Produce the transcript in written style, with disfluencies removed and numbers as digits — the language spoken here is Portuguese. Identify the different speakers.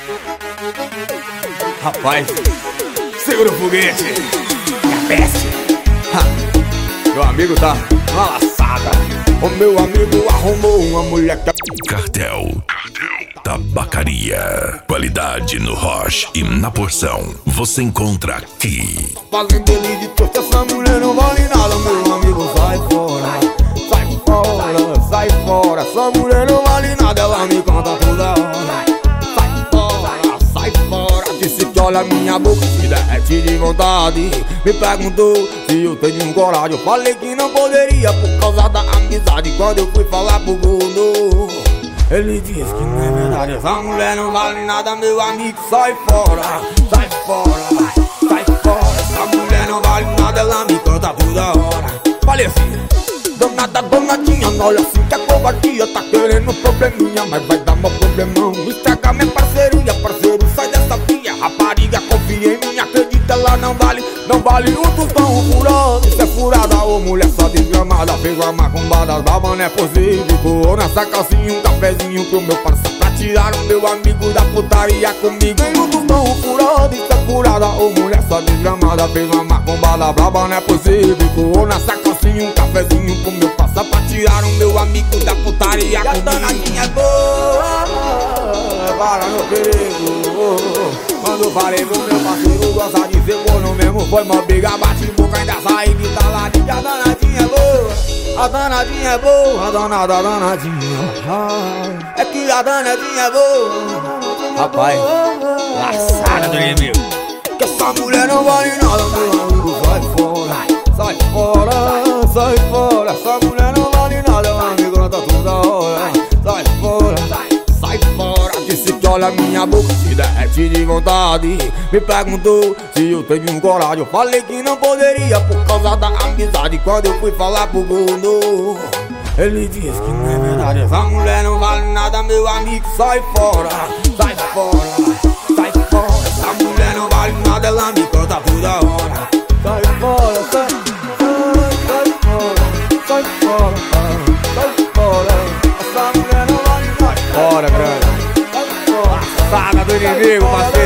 Speaker 1: Rapaz, segura o foguete. É a peste. Meu amigo tá uma laçada. O meu amigo arrumou uma mulher que...
Speaker 2: Cartel Tabacaria. Qualidade no Roche e na porção. Você encontra aqui.
Speaker 1: Fazendo ele de trouxa, essa mulher não vale nada. Meu amigo, sai fora. Sai fora, sai fora. Essa mulher não vale nada, ela me conta toda hora. Sai fora, sai fora. Disse que olha minha boca, se derrete de vontade. Me perguntou se eu tenho coragem. Eu falei que não poderia por causa da amizade. Quando eu fui falar pro gordo, ele disse que não é verdade. Essa mulher não vale nada, meu amigo, sai fora. Sai fora, sai fora. Essa mulher não vale nada, ela me canta toda hora. Falei assim, danada, danadinha, olha assim que a covardia tá querendo probleminha, mas vai dar mó problemão. Estraga minha parceria, parceiro, sai dessa via. Rapariga, confia em mim, acredita, ela não vale um tostão furado. Isso é furada, ô mulher só desgramada. Fez uma macumbada, baba não é possível. Voou nessa calcinha, um cafezinho pro meu parceiro, pra tirar o meu amigo da putaria comigo. Tem um tostão furado, isso é furada, ô mulher só desgramada. Fez uma macumbada, baba não é possível. Voou nessa calcinha, um cafezinho pro meu parceiro, pra tirar o meu amigo da putaria comigo. E a danadinha é boa, para no perigo. Quando falei pro meu parceiro, gosta de ser corno mesmo, foi mó briga, bate boca, ainda sai de taladinha. A danadinha é boa, a danadinha é boa, a danada, a danadinha. É que a danadinha é boa. Rapaz, laçada do inimigo. Que essa mulher não vale nada, meu amigo, sai fora. Sai fora, sai fora. Essa mulher não vale nada, meu amigo, não tá toda hora. Sai fora, sai fora. Disse que olha minha boca, se derrete de vontade. Me perguntou se eu tenho coragem. Eu falei que não poderia por causa da amizade. Quando eu fui falar pro gordo, ele disse que não é verdade. Essa mulher não vale nada, meu amigo, sai fora. Sai fora, sai fora. Essa mulher não vale nada, ela me canta toda hora. Sai fora, sai fora, sai fora, sai fora. Essa mulher não vale nada. Fora, grande. Saga do inimigo, parceiro.